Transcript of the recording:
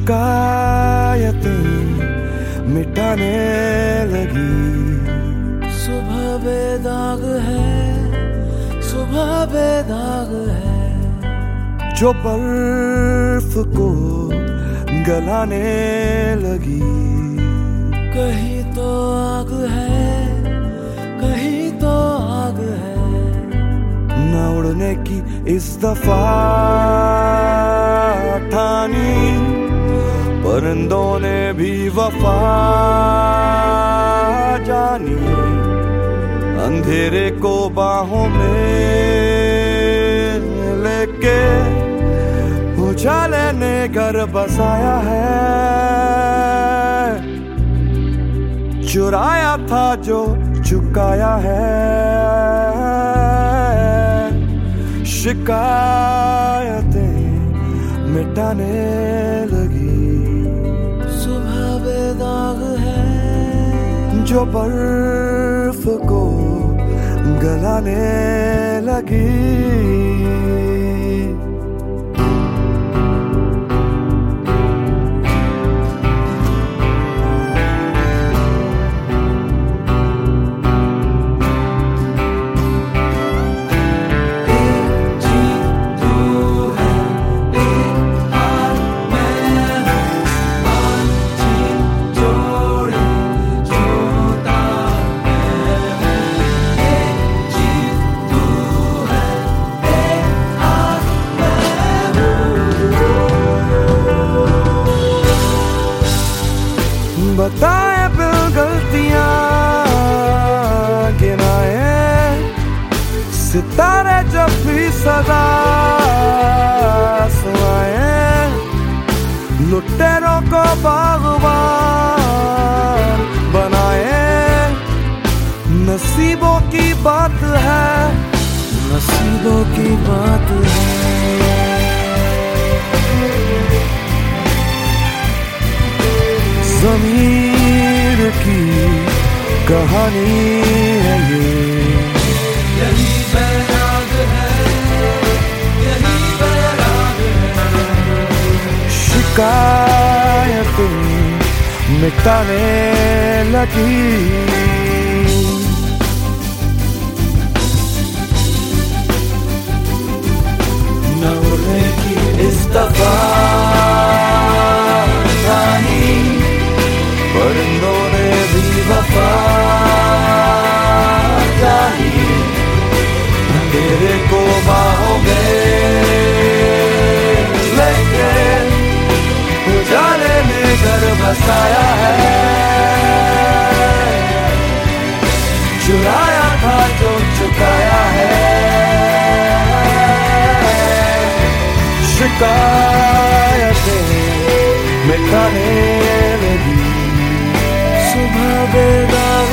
शिकायतें मिटाने लगी। सुबह बेदाग है, सुबह बेदाग है, जो बर्फ को गलाने लगी। कहीं तो आग है, कहीं तो आग है, न उड़ने की इस दफा ठानी, परिंदों ने भी वफा जानी। अंधेरे को बाहों में लेके उजाले ने घर बसाया है। चुराया था जो चुकाया है। शिकायतें मिटाने लगी। सुबह बेदाग है, जो बर्फ को गलाने लगी। बताए बिल गलतियां गिनाए, सितारे जब भी सदा सुनाए। लुटेरों को बागबान बनाए। नसीबों की बात है, नसीबों की बात है। ज़मीर की कहानी है ये। यही बैराग है, यही बैराग है, शिकायतें मिटाने लगी। न उड़ने की इस दफा परिंदों ने भी वफा जानी। अंधेरे को बाहों में लेके उजाले ने घर बसाया है। चुराया था जो चुकाया है। शिकायतें मिटाने लगी। सुबह बेदाग